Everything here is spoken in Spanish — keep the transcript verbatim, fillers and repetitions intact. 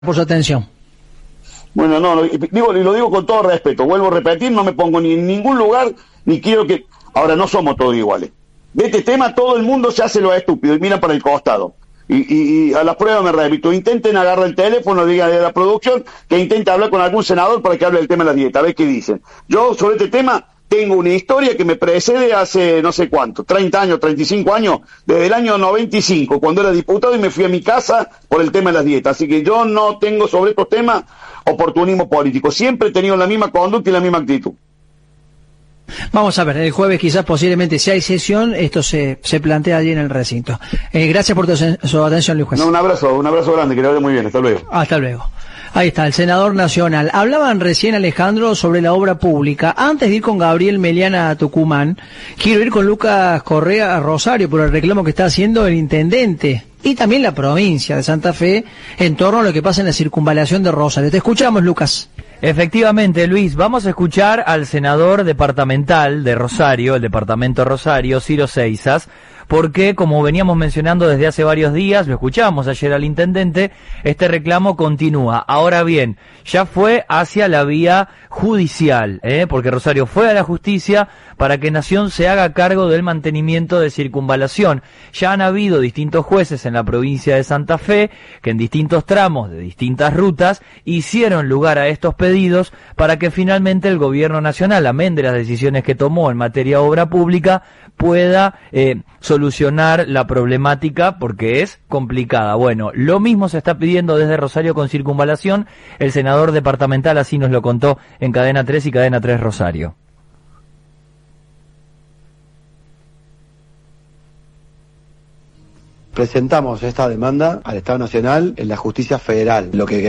por su atención. Bueno, no, lo digo, lo digo con todo respeto, vuelvo a repetir, no me pongo ni en ningún lugar, ni quiero que... Ahora, no somos todos iguales. De este tema todo el mundo se hace lo estúpido y mira para el costado. Y, y, y a las pruebas me repito, intenten agarrar el teléfono, digan de la producción, que intente hablar con algún senador para que hable del tema de la dieta, a ver qué dicen. Yo sobre este tema tengo una historia que me precede hace no sé cuánto, treinta años, treinta y cinco años, desde el año noventa y cinco, cuando era diputado y me fui a mi casa por el tema de las dietas. Así que yo no tengo sobre estos temas oportunismo político, siempre he tenido la misma conducta y la misma actitud. Vamos a ver, el jueves quizás posiblemente si hay sesión, esto se, se plantea allí en el recinto. Eh, gracias por tu, su atención, Luis Juez. No, un abrazo, un abrazo grande, que le vaya muy bien, hasta luego. Hasta luego. Ahí está, el senador nacional. Hablaban recién, Alejandro, sobre la obra pública. Antes de ir con Gabriel Meliana a Tucumán, quiero ir con Lucas Correa a Rosario por el reclamo que está haciendo el intendente y también la provincia de Santa Fe en torno a lo que pasa en la circunvalación de Rosario. Te escuchamos, Lucas. Efectivamente, Luis, vamos a escuchar al senador departamental de Rosario, el departamento Rosario, Ciro Seizas, porque, como veníamos mencionando desde hace varios días, lo escuchábamos ayer al intendente, este reclamo continúa. Ahora bien, ya fue hacia la vía judicial, ¿eh? porque Rosario fue a la justicia para que Nación se haga cargo del mantenimiento de circunvalación. Ya han habido distintos jueces en la provincia de Santa Fe que en distintos tramos de distintas rutas hicieron lugar a estos pedidos para que finalmente el gobierno nacional, amén de las decisiones que tomó en materia de obra pública, pueda eh, solucionar la problemática porque es complicada. Bueno, lo mismo se está pidiendo desde Rosario con circunvalación. El senador departamental así nos lo contó en Cadena tres y Cadena tres Rosario. Presentamos esta demanda al Estado Nacional en la Justicia Federal. Lo que